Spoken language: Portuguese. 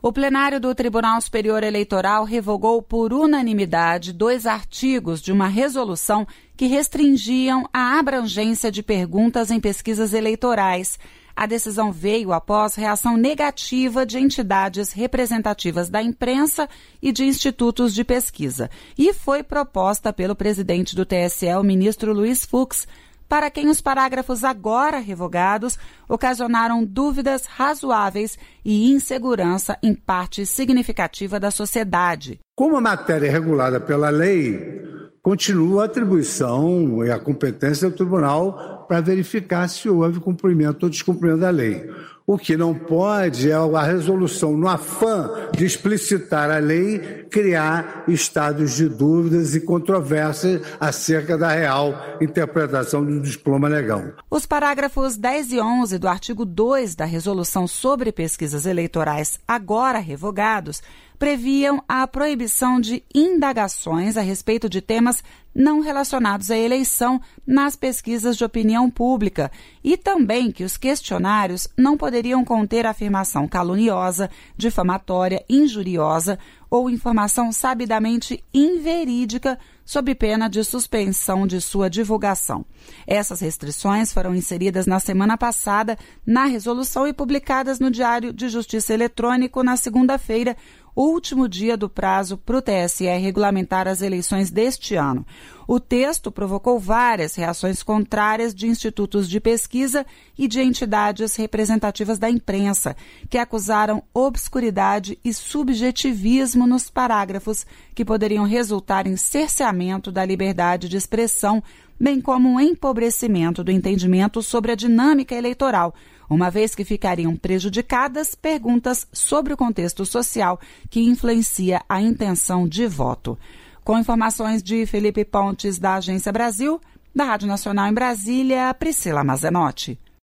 O plenário do Tribunal Superior Eleitoral revogou por unanimidade 2 artigos de uma resolução que restringiam a abrangência de perguntas em pesquisas eleitorais. A decisão veio após reação negativa de entidades representativas da imprensa e de institutos de pesquisa e foi proposta pelo presidente do TSE, o ministro Luiz Fux, para quem os parágrafos agora revogados ocasionaram dúvidas razoáveis e insegurança em parte significativa da sociedade. Como a matéria é regulada pela lei, continua a atribuição e a competência do tribunal para verificar se houve cumprimento ou descumprimento da lei. O que não pode é a resolução, no afã de explicitar a lei, criar estados de dúvidas e controvérsias acerca da real interpretação do diploma legal. Os parágrafos 10 e 11 do artigo 2 da Resolução sobre Pesquisas Eleitorais, agora revogados, previam a proibição de indagações a respeito de temas não relacionados à eleição nas pesquisas de opinião pública e também que os questionários não poderiam conter afirmação caluniosa, difamatória, injuriosa ou informação sabidamente inverídica sob pena de suspensão de sua divulgação. Essas restrições foram inseridas na semana passada na resolução e publicadas no Diário de Justiça Eletrônico na segunda-feira, último dia do prazo para o TSE regulamentar as eleições deste ano. O texto provocou várias reações contrárias de institutos de pesquisa e de entidades representativas da imprensa, que acusaram obscuridade e subjetivismo nos parágrafos, que poderiam resultar em cerceamento da liberdade de expressão, bem como um empobrecimento do entendimento sobre a dinâmica eleitoral, uma vez que ficariam prejudicadas perguntas sobre o contexto social que influencia a intenção de voto. Com informações de Felipe Pontes, da Agência Brasil, da Rádio Nacional em Brasília, Priscila Mazenotti.